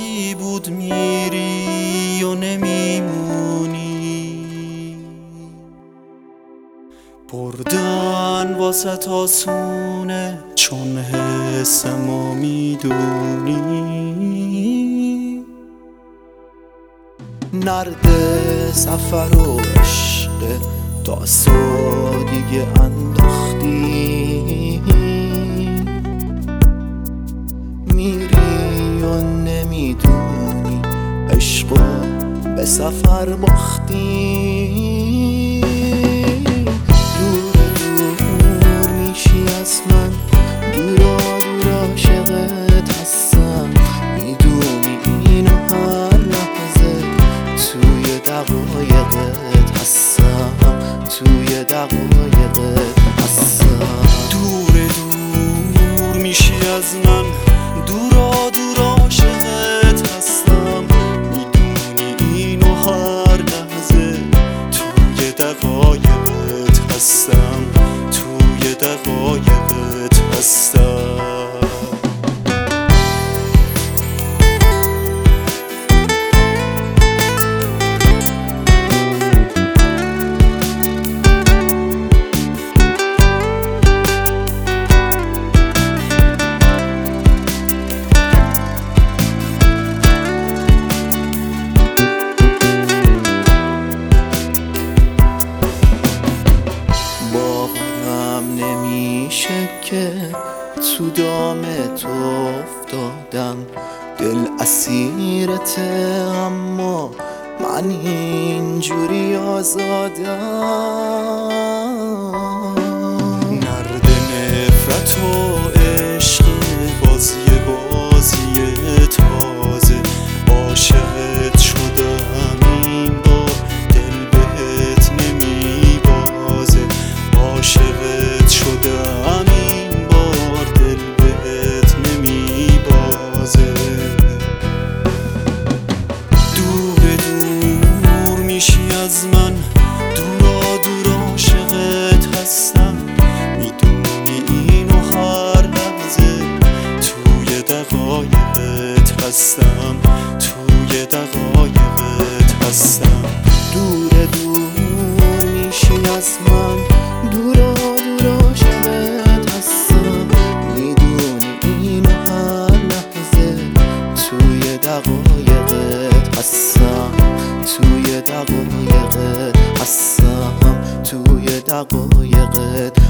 بازی بود میری و نمیمونی، بردن واسه آسونه چون حس ما میدونی. نرد سفر و عشق تاسو دیگه انداختی، میری و نمیدونی عشقو به سفر باختی. دور دور میشی از من، دورا دور عاشقت هستم، میدونی اینو هر لحظه توی دقایقت هستم، توی دقایقت هستم. دور دور میشی از من، دورا دور عاشقت هستم، میدونی اینو هر لحظه توی دقایقت هستم، توی دقایقت هستم. نمیشه که تو دام تو افتادم، دل اسیرته اما من اینجوری آزادم. نرد نفرت و عشق بازی تازه، عاشقت شدم این بار دل بهت نمیبازه، عاشقت شدم این بار دل بهت نمیبازه. دور دور میشی از من، دورا دور عاشقت هستم، میدونی اینو هر لحظه توی دقایقت هستم، توی دقایقت هستم. دور دور میشی از من، دورا دور عاشقت هستم، میدونی اینو هر لحظه توی دقایقت هستم، توی دقایقت هستم، توی دقایقت